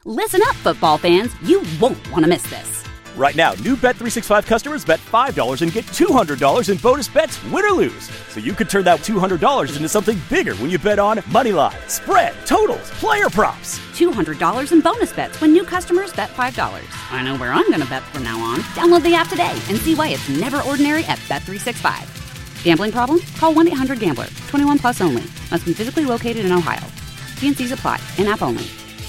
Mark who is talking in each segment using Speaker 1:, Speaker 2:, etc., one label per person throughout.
Speaker 1: Listen up, football fans. You won't want to miss this.
Speaker 2: Right now, new Bet365 customers bet $5 and get $200 in bonus bets, win or lose. So you could turn that $200 into something bigger when you bet on moneyline, spread, totals, player props.
Speaker 1: $200 in bonus bets when new customers bet $5. I know where I'm going to bet from now on. Download the app today and see why it's never ordinary at Bet365. Gambling problem? Call 1-800-GAMBLER. 21 plus only. Must be physically located in Ohio. T&Cs apply. In-app only.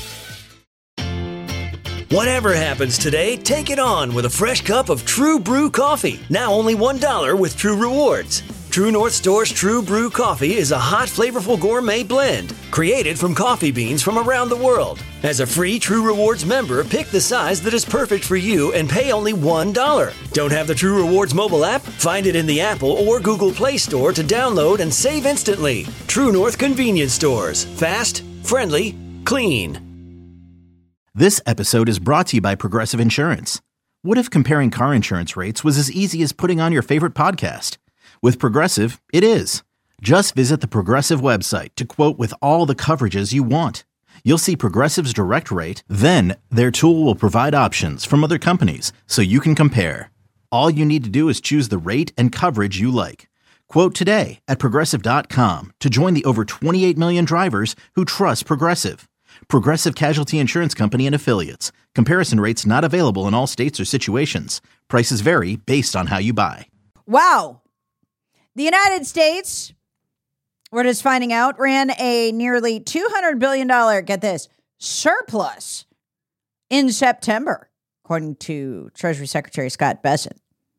Speaker 3: Whatever happens today, take it on with a fresh cup of True Brew coffee. Now only $1 with True Rewards. True North Store's True Brew coffee is a hot, flavorful gourmet blend created from coffee beans from around the world. As a free True Rewards member, pick the size that is perfect for you and pay only $1. Don't have the True Rewards mobile app? Find it in the Apple or Google Play Store to download and save instantly. True North Convenience Stores. Fast, friendly, clean.
Speaker 4: This episode is brought to you by Progressive Insurance. What if comparing car insurance rates was as easy as putting on your favorite podcast? With Progressive, it is. Just visit the Progressive website to quote with all the coverages you want. You'll see Progressive's direct rate, then their tool will provide options from other companies so you can compare. All you need to do is choose the rate and coverage you like. Quote today at Progressive.com to join the over 28 million drivers who trust Progressive. Progressive Casualty Insurance Company and Affiliates. Comparison rates not available in all states or situations. Prices vary based on how you buy.
Speaker 5: Wow. The United States, we're just finding out, ran a nearly $200 billion, get this, surplus in September, according to Treasury Secretary Scott Bessent.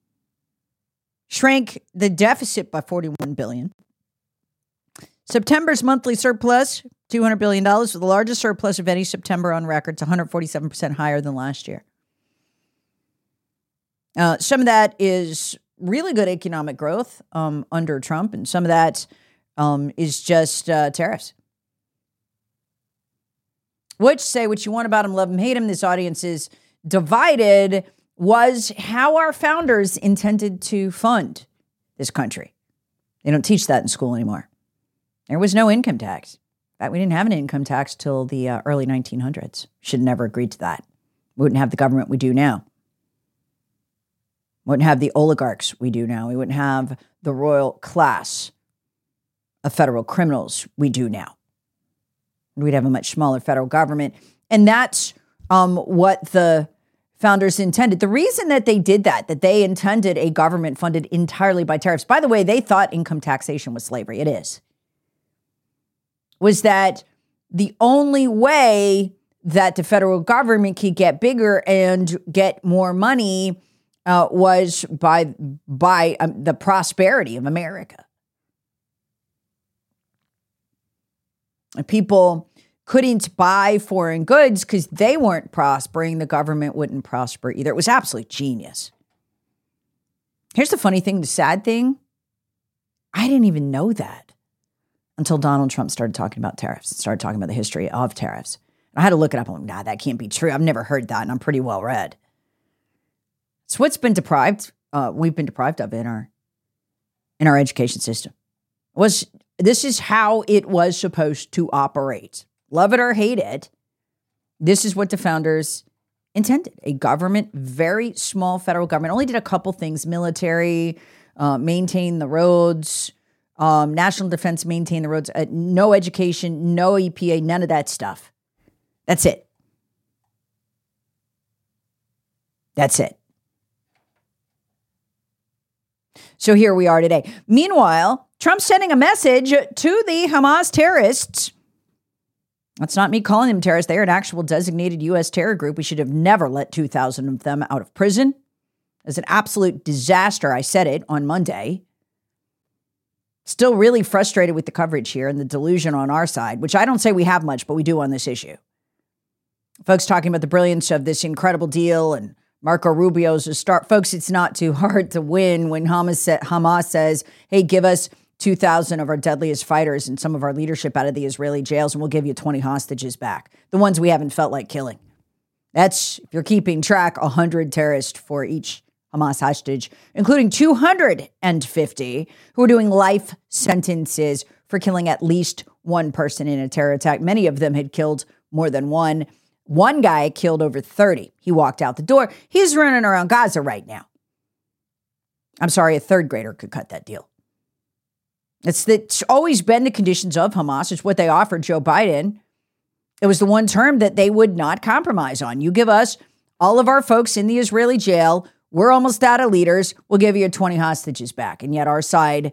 Speaker 5: Shrank the deficit by $41 billion. September's monthly surplus, $200 billion, was the largest surplus of any September on record. It's 147% higher than last year. Some of that is really good economic growth under Trump, and some of that is just tariffs. Which, say what you want about him, love him, hate him, this audience is divided, was how our founders intended to fund this country. They don't teach that in school anymore. There was no income tax. In fact, we didn't have an income tax till the early 1900s. Should have never agreed to that. We wouldn't have the government we do now. We wouldn't have the oligarchs we do now. We wouldn't have the royal class of federal criminals we do now. We'd have a much smaller federal government. And that's what the founders intended. The reason that they did that they intended a government funded entirely by tariffs. By the way, they thought income taxation was slavery. It is. Was that the only way that the federal government could get bigger and get more money was by the prosperity of America. And people couldn't buy foreign goods because they weren't prospering. The government wouldn't prosper either. It was absolute genius. Here's the funny thing, the sad thing. I didn't even know that until Donald Trump started talking about tariffs, started talking about the history of tariffs. I had to look it up. I'm like, nah, that can't be true. I've never heard that, and I'm pretty well read. It's what's been we've been deprived of in our education system. This is how it was supposed to operate. Love it or hate it, this is what the founders intended. A government, very small federal government, only did a couple things: military, maintain the roads, national defense, maintain the roads, no education, no EPA, none of that stuff. That's it. That's it. So here we are today. Meanwhile, Trump's sending a message to the Hamas terrorists. That's not me calling them terrorists. They're an actual designated U.S. terror group. We should have never let 2,000 of them out of prison. It's an absolute disaster. I said it on Monday. Still really frustrated with the coverage here and the delusion on our side, which I don't say we have much, but we do on this issue. Folks talking about the brilliance of this incredible deal and Marco Rubio's a start. Folks, it's not too hard to win when Hamas says, hey, give us 2,000 of our deadliest fighters and some of our leadership out of the Israeli jails, and we'll give you 20 hostages back. The ones we haven't felt like killing. That's, if you're keeping track, 100 terrorists for each Hamas hostage, including 250 who are doing life sentences for killing at least one person in a terror attack. Many of them had killed more than one. One guy killed over 30. He walked out the door. He's running around Gaza right now. I'm sorry, a third grader could cut that deal. It's always been the conditions of Hamas. It's what they offered Joe Biden. It was the one term that they would not compromise on. You give us all of our folks in the Israeli jail. We're almost out of leaders. We'll give you 20 hostages back. And yet our side,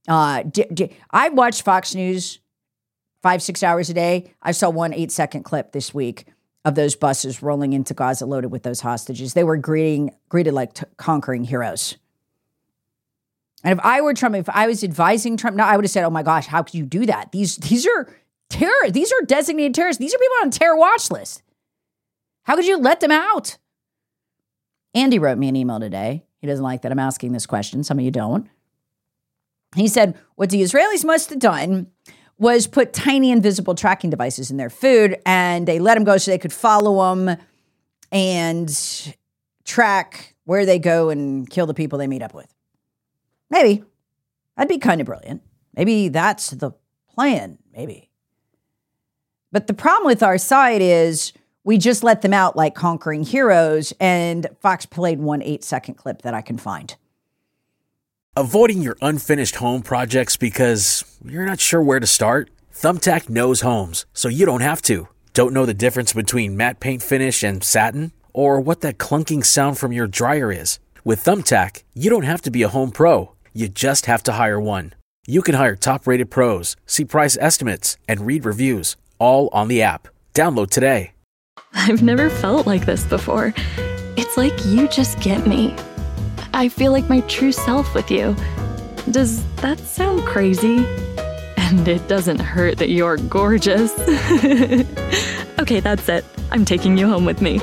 Speaker 5: I watched Fox News 5-6 hours a day. I saw one 8-second clip this week of those buses rolling into Gaza loaded with those hostages. They were greeted like conquering heroes. And if I were Trump, if I was advising Trump, I would have said, oh my gosh, how could you do that? These are terror. These are designated terrorists. These are people on a terror watch list. How could you let them out? Andy wrote me an email today. He doesn't like that I'm asking this question. Some of you don't. He said, what the Israelis must have done was put tiny invisible tracking devices in their food, and they let them go so they could follow them and track where they go and kill the people they meet up with. Maybe. That'd be kind of brilliant. Maybe that's the plan. Maybe. But the problem with our side is we just let them out like conquering heroes, and Fox played one 8-second clip that I can find.
Speaker 6: Avoiding your unfinished home projects because you're not sure where to start? Thumbtack knows homes, so you don't have to. Don't know the difference between matte paint finish and satin? Or what that clunking sound from your dryer is? With Thumbtack, you don't have to be a home pro. You just have to hire one. You can hire top-rated pros, see price estimates, and read reviews, all on the app. Download today.
Speaker 7: I've never felt like this before. It's like you just get me. I feel like my true self with you. Does that sound crazy? And it doesn't hurt that you're gorgeous. Okay, that's it. I'm taking you home with me.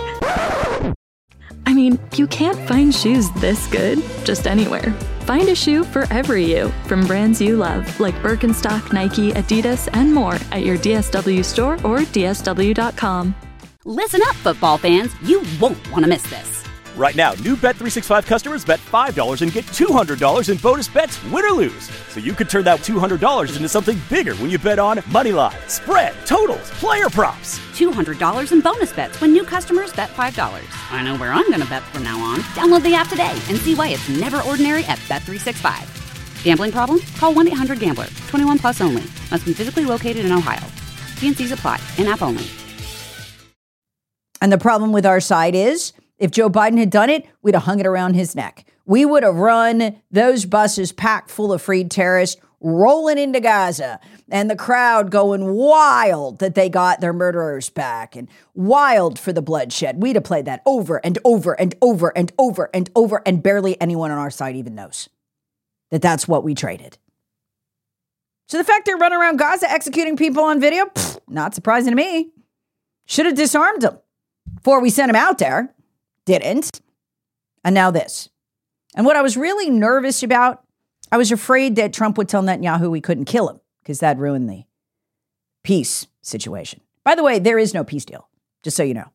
Speaker 7: I mean, you can't find shoes this good just anywhere. Find a shoe for every you from brands you love, like Birkenstock, Nike, Adidas, and more at your DSW store or DSW.com.
Speaker 1: Listen up, football fans. You won't want to miss this.
Speaker 2: Right now, new Bet365 customers bet $5 and get $200 in bonus bets, win or lose. So you could turn that $200 into something bigger when you bet on Moneyline, spread, totals, player props.
Speaker 1: $200 in bonus bets when new customers bet $5. I know where I'm going to bet from now on. Download the app today and see why it's never ordinary at Bet365. Gambling problem? Call 1-800-GAMBLER. 21 plus only. Must be physically located in Ohio. T&Cs apply. In-app only.
Speaker 5: And the problem with our side is, if Joe Biden had done it, we'd have hung it around his neck. We would have run those buses packed full of freed terrorists rolling into Gaza, and the crowd going wild that they got their murderers back and wild for the bloodshed. We'd have played that over and over and over and over and over, and barely anyone on our side even knows that that's what we traded. So the fact they're running around Gaza executing people on video, not surprising to me. Should have disarmed them before we sent them out there. Didn't. And now this. And what I was really nervous about, I was afraid that Trump would tell Netanyahu we couldn't kill him because that'd ruin the peace situation. By the way, there is no peace deal, just so you know.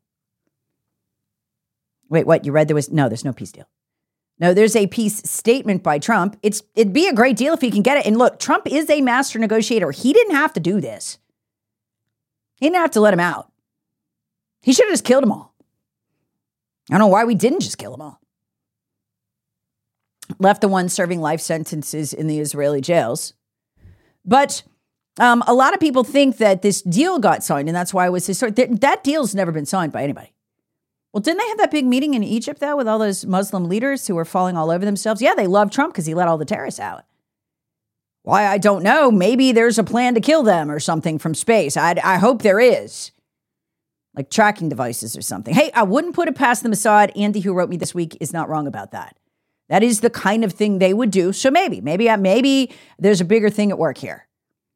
Speaker 5: Wait, what? You read there's no peace deal. No, there's a peace statement by Trump. It'd be a great deal if he can get it. And look, Trump is a master negotiator. He didn't have to do this. He didn't have to let him out. He should have just killed them all. I don't know why we didn't just kill them all. Left the ones serving life sentences in the Israeli jails. But a lot of people think that this deal got signed, and that's why it was historic. That deal's never been signed by anybody. Well, didn't they have that big meeting in Egypt, though, with all those Muslim leaders who were falling all over themselves? Yeah, they love Trump because he let all the terrorists out. Why, I don't know. Maybe there's a plan to kill them or something from space. I hope there is. Like tracking devices or something. Hey, I wouldn't put it past the Mossad. Andy, who wrote me this week, is not wrong about that. That is the kind of thing they would do. So maybe there's a bigger thing at work here.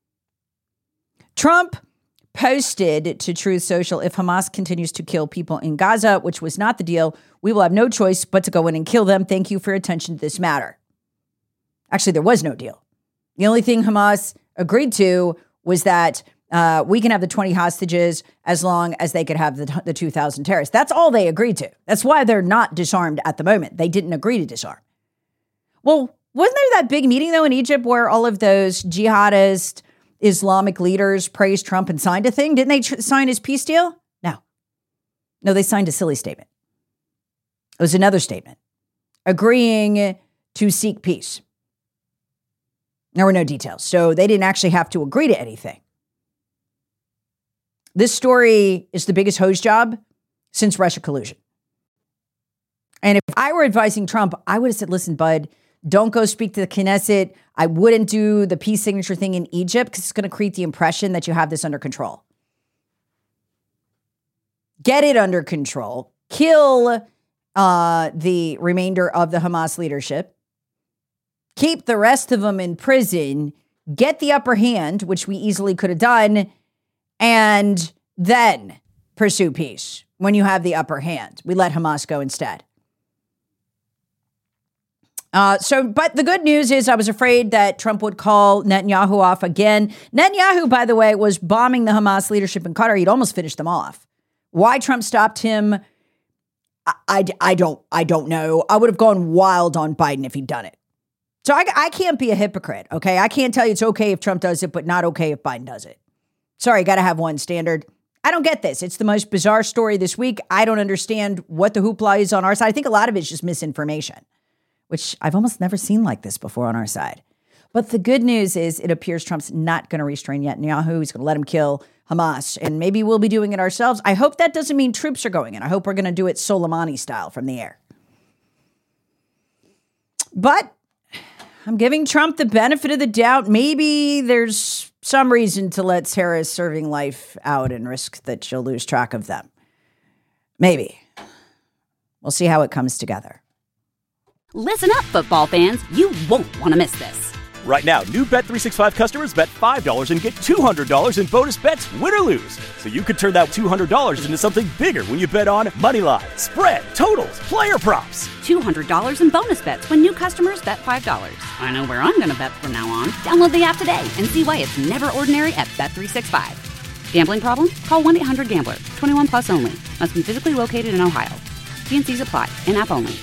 Speaker 5: Trump posted to Truth Social, if Hamas continues to kill people in Gaza, which was not the deal, we will have no choice but to go in and kill them. Thank you for your attention to this matter. Actually, there was no deal. The only thing Hamas agreed to was that we can have the 20 hostages as long as they could have the 2,000 terrorists. That's all they agreed to. That's why they're not disarmed at the moment. They didn't agree to disarm. Well, wasn't there that big meeting, though, in Egypt where all of those jihadist Islamic leaders praised Trump and signed a thing? Didn't they sign his peace deal? No. No, they signed a silly statement. It was another statement agreeing to seek peace. There were no details, so they didn't actually have to agree to anything. This story is the biggest hose job since Russia collusion. And if I were advising Trump, I would have said, listen, bud, don't go speak to the Knesset. I wouldn't do the peace signature thing in Egypt because it's going to create the impression that you have this under control. Get it under control. Kill the remainder of the Hamas leadership. Keep the rest of them in prison. Get the upper hand, which we easily could have done, and then pursue peace when you have the upper hand. We let Hamas go instead. But the good news is I was afraid that Trump would call Netanyahu off again. Netanyahu, by the way, was bombing the Hamas leadership in Qatar. He'd almost finished them off. Why Trump stopped him, I don't know. I would have gone wild on Biden if he'd done it. So I can't be a hypocrite, okay? I can't tell you it's okay if Trump does it, but not okay if Biden does it. Sorry, got to have one standard. I don't get this. It's the most bizarre story this week. I don't understand what the hoopla is on our side. I think a lot of it's just misinformation, which I've almost never seen like this before on our side. But the good news is it appears Trump's not going to restrain Netanyahu. He's going to let him kill Hamas, and maybe we'll be doing it ourselves. I hope that doesn't mean troops are going in. I hope we're going to do it Soleimani style from the air. But I'm giving Trump the benefit of the doubt. Maybe there's some reason to let Sarah serving life out and risk that she'll lose track of them. Maybe. We'll see how it comes together.
Speaker 1: Listen up, football fans. You won't want to miss this.
Speaker 2: Right now, new Bet365 customers bet $5 and get $200 in bonus bets, win or lose. So you could turn that $200 into something bigger when you bet on Moneyline, spread, totals, player props.
Speaker 1: $200 in bonus bets when new customers bet $5. I know where I'm going to bet from now on. Download the app today and see why it's never ordinary at Bet365. Gambling problem? Call 1-800-GAMBLER. 21 plus only. Must be physically located in Ohio. T&Cs apply. In-app only.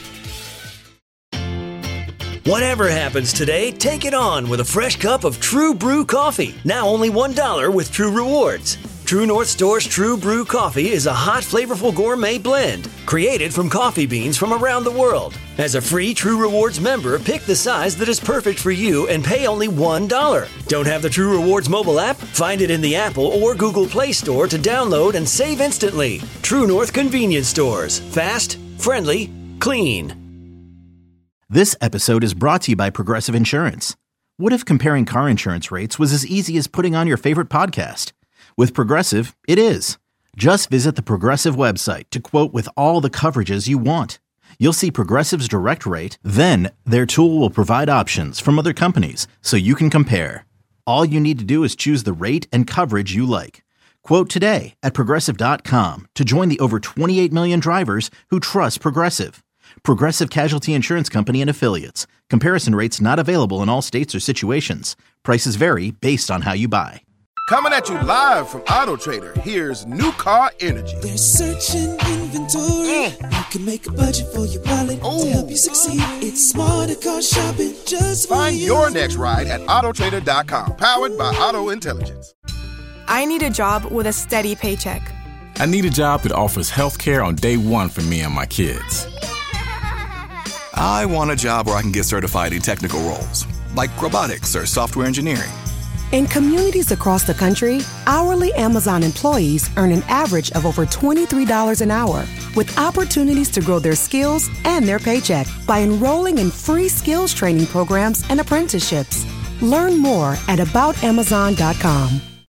Speaker 3: Whatever happens today, take it on with a fresh cup of True Brew coffee. Now only $1 with True Rewards. True North Store's True Brew coffee is a hot, flavorful gourmet blend created from coffee beans from around the world. As a free True Rewards member, pick the size that is perfect for you and pay only $1. Don't have the True Rewards mobile app? Find it in the Apple or Google Play Store to download and save instantly. True North Convenience Stores. Fast, friendly, clean.
Speaker 4: This episode is brought to you by Progressive Insurance. What if comparing car insurance rates was as easy as putting on your favorite podcast? With Progressive, it is. Just visit the Progressive website to quote with all the coverages you want. You'll see Progressive's direct rate, then their tool will provide options from other companies so you can compare. All you need to do is choose the rate and coverage you like. Quote today at Progressive.com to join the over 28 million drivers who trust Progressive. Progressive Casualty Insurance Company and Affiliates. Comparison rates not available in all states or situations. Prices vary based on how you buy.
Speaker 8: Coming at you live from Auto Trader, here's New Car Energy.
Speaker 9: They're searching inventory. You can make a budget for your wallet to help you succeed. It's smarter car shopping just for
Speaker 8: Find
Speaker 9: you.
Speaker 8: your next ride at Autotrader.com. Powered by Auto Intelligence.
Speaker 10: I need a job with a steady paycheck.
Speaker 11: I need a job that offers health care on day one for me and my kids.
Speaker 12: I want a job where I can get certified in technical roles, like robotics or software engineering.
Speaker 13: In communities across the country, hourly Amazon employees earn an average of over $23 an hour, with opportunities to grow their skills and their paycheck by enrolling in free skills training programs and apprenticeships. Learn more at aboutamazon.com.